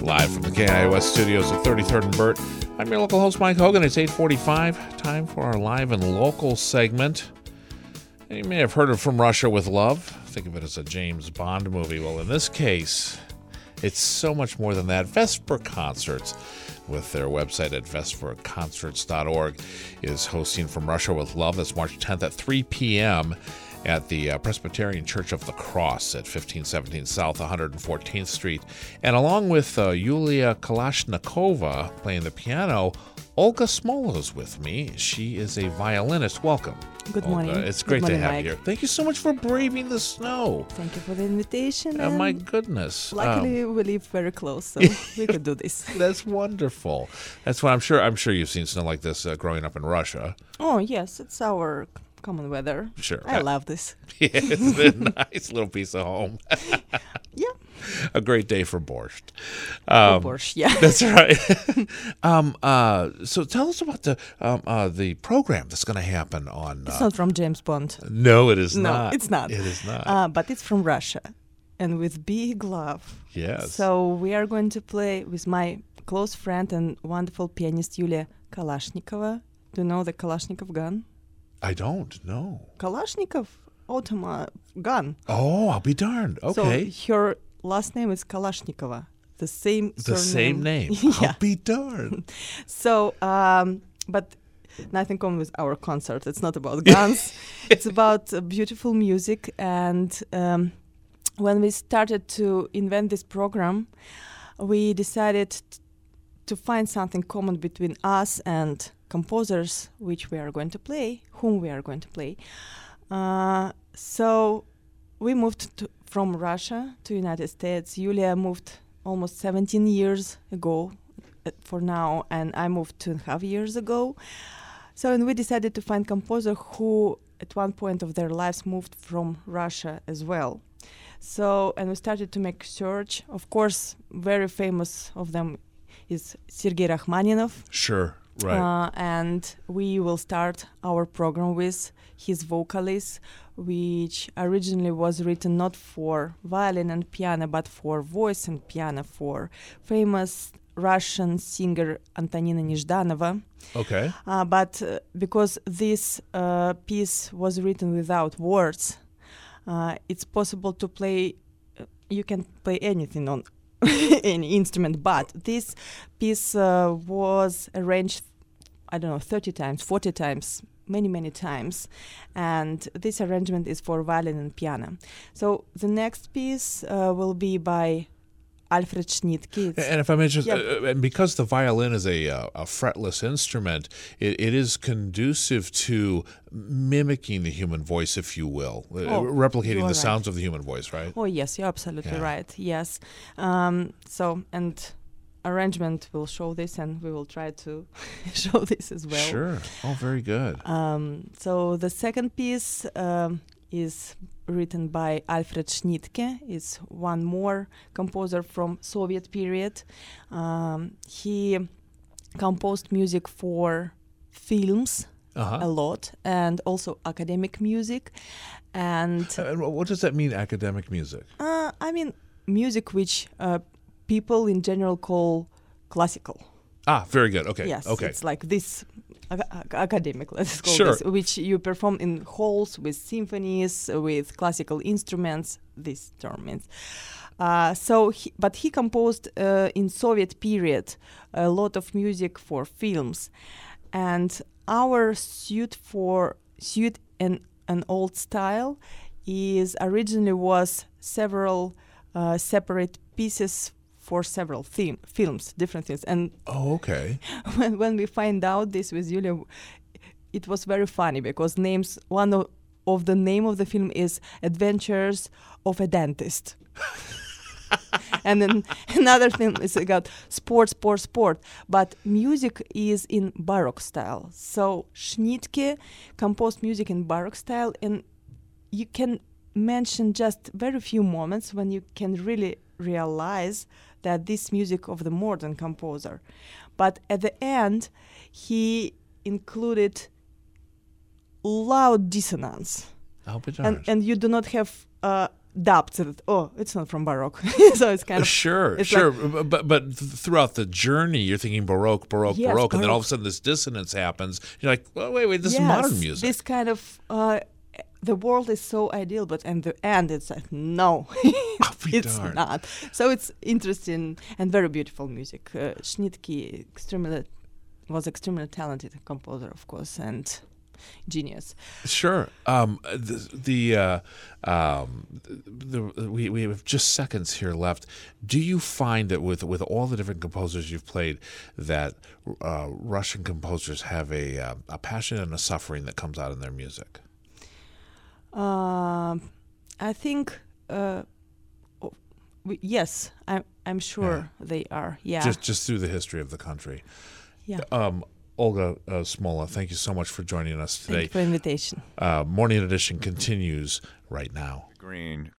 Live from the KIOS studios at 33rd and Burt. I'm your local host, Mike Hogan. It's 8:45. Time for our live and local segment. You may have heard of From Russia with Love. Think of it as a James Bond movie. Well, in this case, it's so much more than that. Vesper Concerts, with their website at vesperconcerts.org, is hosting From Russia with Love. That's March 10th at 3 p.m. at the Presbyterian Church of the Cross at 1517 South 114th Street. And along with Yulia Kalashnikova playing the piano, Olga Smola is with me. She is a violinist. Welcome. Good Olga. morning. It's great Good to morning, have Mike. you here. Thank you so much for braving the snow. Thank you for the invitation. Oh, and my goodness. Luckily, we live very close, so we could do this. That's wonderful. That's what I'm sure you've seen snow like this growing up in Russia. Oh, yes, it's our common weather. Sure. I love this. Yeah, it's a nice little piece of home. Yeah. A great day for borscht. Borscht, yeah. That's right. So tell us about the program that's going to happen on. It's not from James Bond. No, it is No, not. it's not. It is not. But it's from Russia, and with big love. Yes. So we are going to play with my close friend and wonderful pianist Yulia Kalashnikova. Do you know the Kalashnikov gun? I don't know. Kalashnikov automatic gun. Oh, I'll be darned. Okay. So her last name is Kalashnikova. The same The surname. same name. Yeah. I'll be darned. So, but nothing common with our concert. It's not about guns. It's about beautiful music. And when we started to invent this program, we decided to find something common between us and composers whom we are going to play. So we moved from Russia to United States. Yulia moved almost 17 years ago for now, and I moved 2.5 years ago. So, and we decided to find composer who at one point of their lives moved from Russia as well. So, and we started to make search. Of course, very famous of them is Sergei Rachmaninov. Sure. Right. And we will start our program with his vocalist, which originally was written not for violin and piano, but for voice and piano, for famous Russian singer Antonina Nezhdanova. Okay. But because this piece was written without words, it's possible to play, you can play anything on any instrument, but this piece was arranged, 30 times, 40 times, many times, and this arrangement is for violin and piano. So the next piece will be by Alfred Schnittke. And if I may just, and because the violin is a fretless instrument, it is conducive to mimicking the human voice, if you will, replicating the sounds of the human voice, right? Oh, yes, you're absolutely right. Yes. So, and arrangement will show this, and we will try to show this as well. Sure. Oh, very good. So the second piece is written by Alfred Schnittke. Is one more composer from Soviet period. He composed music for films a lot, and also academic music. And what does that mean, academic music? I mean music which people in general call classical. Ah, very good. Okay. Yes, okay. it's like this academic, let's call Sure. this, which you perform in halls with symphonies, with classical instruments, this term means. But he composed in Soviet period a lot of music for films. And our suite in an old style is originally was several separate pieces for several films, different things. And okay. when we find out this with Yulia, it was very funny because one of the name of the film is Adventures of a Dentist. And then another film is about sport. But music is in Baroque style. So Schnittke composed music in Baroque style, and you can mention just very few moments when you can really realize that this music of the modern composer. But at the end, he included loud dissonance. Oh, and you do not have dubbed that, oh, it's not from Baroque. So it's kind of Sure, it's sure. But throughout the journey, you're thinking Baroque, Yes, and then all of Baroque. a sudden this dissonance happens. You're like, well, wait, this is yes, modern music. this kind of the world is so ideal, but in the end, it's like no, I'll be it's darned. not. So it's interesting and very beautiful music. Schnittke was extremely talented composer, of course, and genius. Sure. We have just seconds here left. Do you find that with all the different composers you've played, that Russian composers have a passion and a suffering that comes out in their music? I think yes, I'm sure they are. Yeah, Just through the history of the country. yeah. Olga Smola, thank you so much for joining us Thank you today. for the invitation. Morning Edition continues right now. Green.